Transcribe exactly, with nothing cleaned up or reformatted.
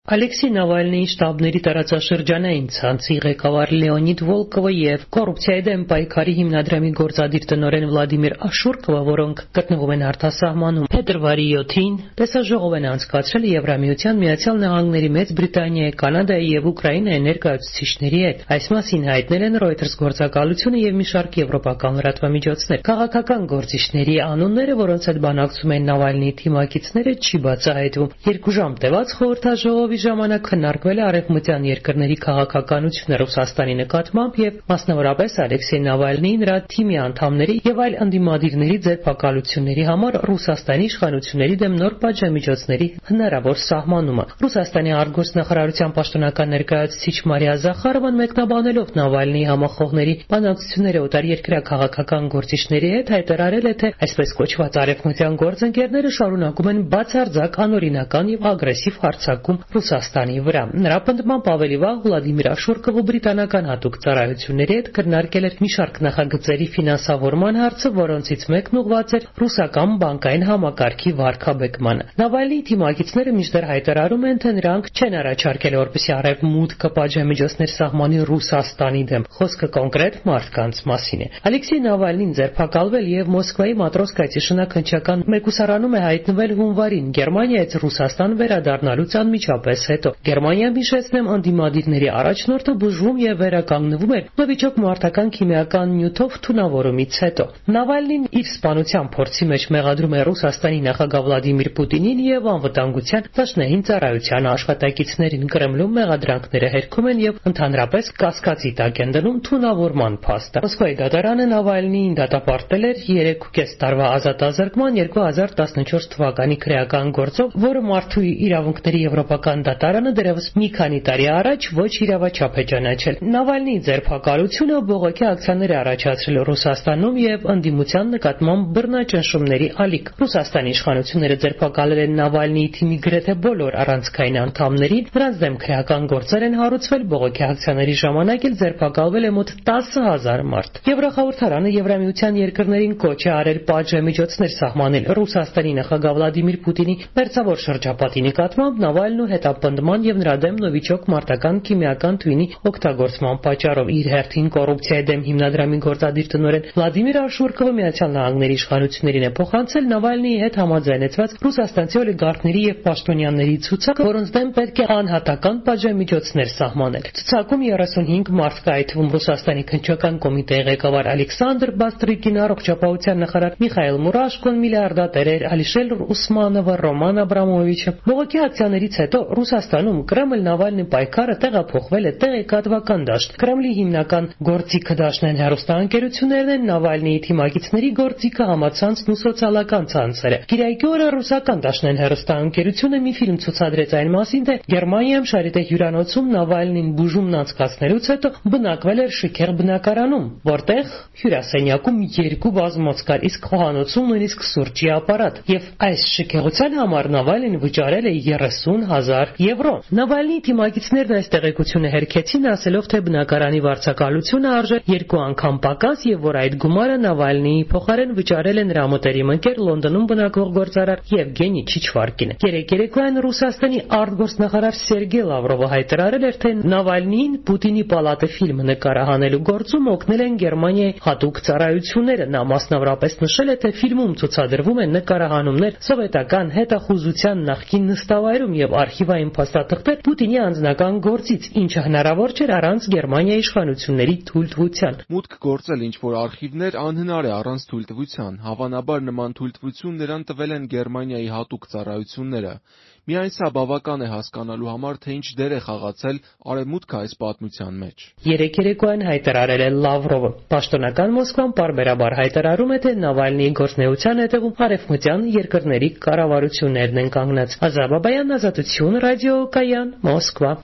Ալեքսեյ Նավալնիի շտաբների տարածաշրջանային ցանցի ղեկավար Լեոնիդ Վոլկովը եւ կոռուպցիայի դեմ պայքարի հիմնադրամի գործադիր տնօրեն Վլադիմիր Աշուրկովը, որոնք գտնվում են արտասահմանում, փետրվարի յոթին տեսաժողով են անցկացրել Եվրամիության, Միացյալ Նահանգների, Մեծ Բրիտանիայի, Կանադայի եւ Ուկրաինայի ներկայացուցիչների հետ։ Այս մասին հայտնել են Reuters գործակալությունը եւ մի շարք եվրոպական լրատվամիջոցներ։ Քաղաքական գործիչների անունները, որոնց հետ բանակցում են Նավալնիի թիմակիցները, չի բացահայտվում։ Երկու ժամ տևած խորհրդաժողովի ժամանակ քննարկվել է արևմտյան երկրների քաղաքականությունը Ռուսաստանի նկատմամբ եւ մասնավորապես Ալեքսեյ Նավալնիի, նրա թիմի անդամների եւ այլ ընդդիմադիրների ձերբակալությունների համար Ռուսաստանի իշխանությունների դեմ նոր պատժամիջոցների հնարավոր սահմանումը։ Ռուսաստանի արտգործնախարարության պաշտոնական ներկայացուցիչ Մարիա Զախարովան մեկնաբանելով Նավալնիի համախոհների բանակցությունները օտարերկրյա քաղաքական գործիչների հետ հայտարարել է, թե այսպես կոչված արևմտյան գործընկերները շարունակում են բացարձակ անօրինական եւ ագրեսիվ հարձակում Ռուսաստանի վրա։ Նրա պնդմամբ ավելի վաղ Վլադիմիր Աշուրկովը բրիտանական հատուկ ծառայությունների հետ քննարկել էր մի շարք նախագծերի ֆինանսավորման հարցը, որոնցից մեկն ուղղված էր ռուսական բանկային համակարգի վարկաբեկմանը։ Նավալնիի թիմակիցները մինչդեռ հայտարարում են, թե նրանք չեն առաջարկել, որպեսզի արևմուտքը պատժամիջոցներ սահմանի Ռուսաստանի դեմ։ Խոսքը կոնկրետ մարդկանց մասին է։ Ալեքսեյ Նավալնին ձերբակալվել եւ Մոսկվայի Մատրոսկայցի շնաքննչական մեկուսարանում է հայտնվել հունվարին Գերմանիայից Ռուսաստան վերադառնալուց անմիջապես հետո։ Գերմանիայում, հիշեցնեմ, ընդդիմադիրների առաջնորդը բուժվում եւ վերականգնվում էր նովիչոկ մարտական քիմիական նյութով թունավորումից հետո։ Նավալնին իր սպանության փորձի մեջ մեղադրում է Ռուսաստանի նախագահ Վլադիմիր Պուտինին եւ անվտանգության դաշնային ծառայության աշխատակիցներին։ Կրեմլում մեղադրանքները հերքում են եւ ընդհանրապես կասկածի տակ են դնում թունավորման փաստը։ Մոսկվայի դատարանը Նավալնիին դատապարտել էր երեքուկես տարվա ազատազրկման երկու հազար տասնչորս թվականի քրեական գործով, որը մարդու իրավունքների եվրոպական դատարանը դեռևս մի քանի տարի առաջ ոչ իրավաչափ է ճանաչել։ Նավալնիի ձերբակալությունը բողոքի ակցիաներ է առաջացրել Ռուսաստանում եւ ընդդիմության նկատմամբ բռնաճնշումների ալիք։ Ռուսաստանի իշխանությունները ձերբակալել են Նավալնիի թիմի գրեթե բոլոր առանցքային անդամներին, նրանց դեմ քրեական գործեր են հարուցվել, բողոքի ակցիաների ժամանակ էլ ձերբակալվել է մոտ տասը հազար մարդ։ Եվրախորհրդարանը Եվրամիության երկրներին կոչ է արել պատժամիջոցներ սահմանել Ռուսաստանի նախագահ Վլադիմիր Պուտինի մերձավոր շրջապատի նկատմամբ Նավալնու հետապնդման եւ նրա դեմ նովիչոկ մարտական քիմիական թույնի օգտագործման պատճառով։ Իր հերթին կոռուպցիայի դեմ հիմնադրամի գործադիր տնօրեն Վլադիմիր Աշուրկովը Միացյալ Նահանգների իշխանություններին է փոխանցել Նավալնիի հետ համաձայնեցված ռուսաստանցի օլիգարխների եւ պաշտոնյաների ցուցակը, որոնց դեմ պետք է անհատական պատժամիջոցներ սահմանել։ Ցուցակում երեսունհինգ մարդ կա, այդ թվում Ռուսաստանի քննչական կոմիտեի ղեկավար Ալեքսանդր Բաստրիկին, առողջապահության նախարար Միխայել Մուրաշկոն, միլիարդատերեր Ալիշեր Ուսմանովը, Ռոման Աբրամովիչը։ Բողոքի ակցիաներից հետո Ռուսաստանում Կրեմլ Նավալնի պայքարը տեղափոխվել է տեղեկատվական դաշտ։ Կրեմլի հիմնական գործիքը դաշնային հեռուստաընկերություններն են, Նավալնիի թիմակիցների գործիքը համացանցն ու սոցիալական ցանցերը։ Կիրակի օրը ռուսական դաշնային հեռուստաընկերությունը մի ֆիլմ ցուցադրեց այն մասին, թե Գերմանիայում Շարիտե հյուրանոցում Նավալնին բուժումն անցկացնելուց հետո բնակվել էր շքեղ բնակարանում, որտեղ հյուրասենյակում երկու բազմոց կար, իսկ խոհանոցում նույնիսկ սուրճի ապարատ, եւ այս շքեղության համար Նավալին վճարել է երեսուն հազար եվրո։ Նավալնիի թիմակիցներն այս տեղեկությունը հերքեցին, ասելով, թե բնակարանի վարձակալությունը արժե երկու անգամ պակաս եւ որ այդ գումարը Նավալնիի փոխարեն վճարել է նրա մտերիմ ընկեր Լոնդոնում բնակվող գործարար Եվգենի Չիչվարկինը։ Երեք երեկոյան Ռուսաստանի արտգործնախարար Սերգեյ Լավրովը հայտարարել էր, թե Նավալնիին Պուտինի պալատը ֆիլմ նկարահանելու գործում օգնել են Գերմանիայի հատուկ ծառայությունները։ Նա մասնավորապես նշել է, թե ֆիլմում ցուցադրվում են նկարահանումներ սովետական հետախուզության նախկին նստավայրում եւ արխիվային փաստաթղթեր Պուտինի անձնական գործից, ինչը հնարավոր չէր առանց Գերմանիայի իշխանությունների թույլտվության։ Մուտք գործել ինչ-որ արխիվներ անհնար է առանց թույլտվության։ Հավանաբար նման թույլտվություն նրան տվել են Գերմանիայի հատուկ ծառայությունները։ Միայն սա բավական է հասկանալու համար, թե ինչ դեր է խաղացել Արևմուտքը այս պատմության մեջ։ Երեք երեկոյան հայտարարել է Լավրովը։ Պաշտոնական Մոսկվան պարբերաբար հայտարարում է, թե Նավալնիի գործունեության հետևում արևմտյան երկրների կառավարություններն են կանգնած։ Ազատ Բաբայան, Ազատություն, ռադիո Կայան, Մոսկվա։